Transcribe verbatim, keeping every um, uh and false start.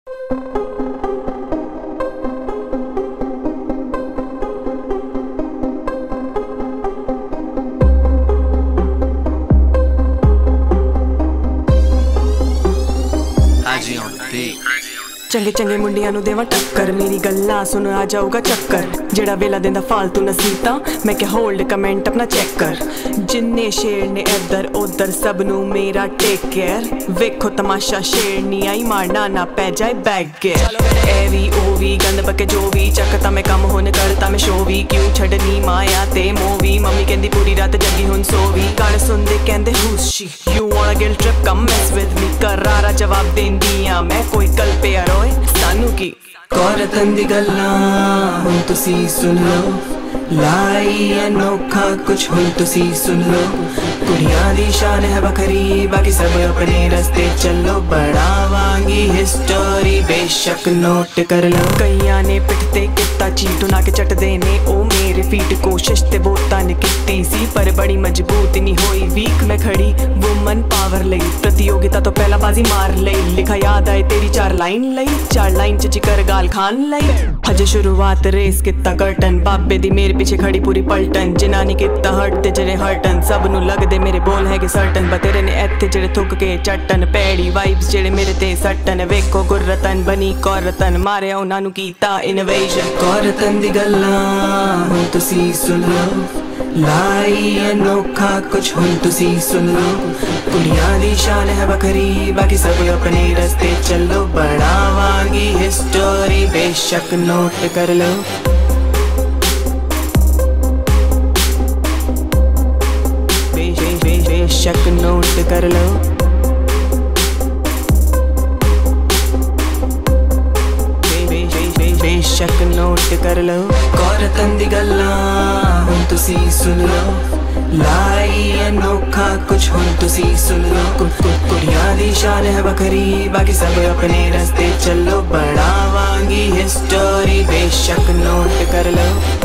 चंगे चंगे मुंडियां नू देवा टक्कर, मेरी गल्ला सुन आ जाऊगा चक्कर। जेड़ा वेला देंदा फालतू नसीता, मैं क्या होल्ड कमेंट अपना चेक कर। जिन्ने शेर ने इधर उधर सब नू मेरा टेक केयर। वेखो तमाशा शेरनी आई मारना ना पै जाए बैग गेयर। एवी ओवी गंद बके जो भी चकता मैं कम होने करता मैं शो भी। क्यों छड़नी माया ते मोवी, मम्मी कहंदी पूरी रात जगी हुन सोवी। गाने सुनदे कहंदे who's she, you wanna guilt trip come mess with me। करारा जवाब देंदी आ मैं, कोई कल पे आरोए सानू की। औरतन दी गल्लां हुण तुसी सुन लो, लाई अनोखा कुछ हुण तुसी सुन लो। कुड़ियां दी शान है बखरी, बाकी सब अपने रस्ते चलो। बढ़ावांगी हिस्टोरी बेशक नोट कर लो। कईयां ने पिटते किता चीटू ना के चटदे ने ओ मेरे फीट। कोशिश ते बोता ने कीती सी पर बड़ी मजबूत नहीं होई। वीक में खड़ी वुमन पावर लई, प्रतियोगिता तो पहला बाजी मार लई। लिखा याद आए तेरी चार लाइन लई, चार लाइन च चिकर गाल खान लई। हजे शुरुआत रेस किता कर्टन, बाबे दी मेरे पीछे खड़ी पूरी पलटन। जिनानी किता हटते जेरे हटन, सब नू लगदे मेरे बोल है कि सर्टन। बतेरे ने इत्थे जेरे थुक के चट्टन, पैड़ी वाइब्स जेरे मेरे ते सट्टन। वेखो गुर्रतन बनी कौरतन, मारे उन्हां नू कीता इनोवेशन। औरतन दी गल्लां हुण तुसी सुन लो, लाई अनोखा कुछ हुण तुसी सुन लो। कुड़ियां दी शान है बखरी, बाकी सब अपने रस्ते चलो। बढ़ावांगी हिस्टोरी बेशक नोट कर लो। बेशक नोट कर लो। बेशक नोट कर लो। औरतन दी गल्लां हुण तुसी सुन लो, लाई अनोखा कुछ हुण तुसी सुन लो। कुड़ियां दी शान है बखरी, बाकी सब अपने रस्ते चलो। बढ़ावांगी हिस्टोरी बेशक नोट कर लो।